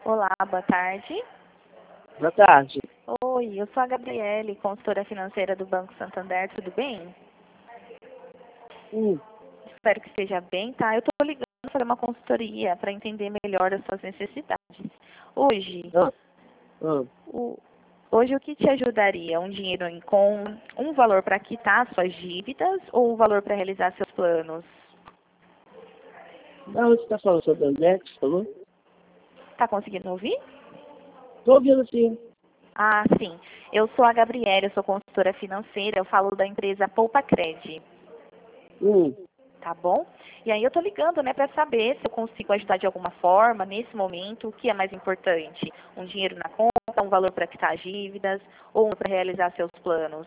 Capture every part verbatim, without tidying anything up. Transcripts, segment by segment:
Olá, boa tarde. Boa tarde. Oi, eu sou a Gabriele, consultora financeira do Banco Santander, tudo bem? Hum. Espero que esteja bem, tá? Eu estou ligando para fazer uma consultoria para entender melhor as suas necessidades. Hoje, Ah. Ah. o, hoje o que te ajudaria? Um dinheiro em, com um valor para quitar suas dívidas ou um valor para realizar seus planos? Ah, você está falando sobre a André, que você falou? Está conseguindo ouvir? Estou ouvindo sim. Ah, sim. Eu sou a Gabriele, eu sou consultora financeira, eu falo da empresa Poupa Cred. Hum. Tá bom? E aí eu tô ligando, né, para saber se eu consigo ajudar de alguma forma nesse momento, o que é mais importante? Um dinheiro na conta, um valor para quitar as dívidas ou para realizar seus planos?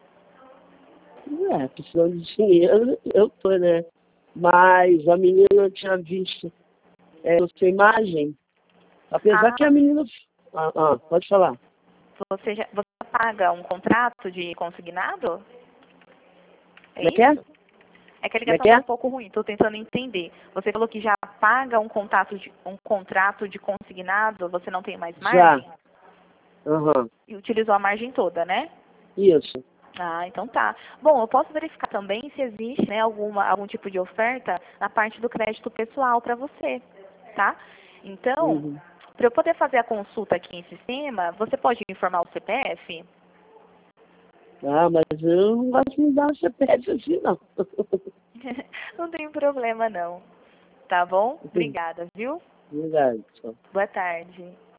É, precisando de dinheiro, eu tô, né? Mas a menina tinha visto é, a sua imagem, apesar Ah, que a menina... Ah, ah, pode falar. você já, você paga um contrato de consignado? É Como é que é? isso? É que a Como é ligação que está é? um pouco ruim, estou tentando entender. Você falou que já paga um contrato de, um contrato de consignado, você não tem mais Já. margem? Aham. E utilizou a margem toda, né? Isso. Ah, então tá. Bom, eu posso verificar também se existe, né, alguma, algum tipo de oferta na parte do crédito pessoal para você, tá? Então, Uhum. para eu poder fazer a consulta aqui em sistema, você pode informar o C P F? Ah, mas eu não gosto de me dar o C P F assim, não. Não tem problema não. Tá bom? Obrigada, viu? Verdade, só. Boa tarde.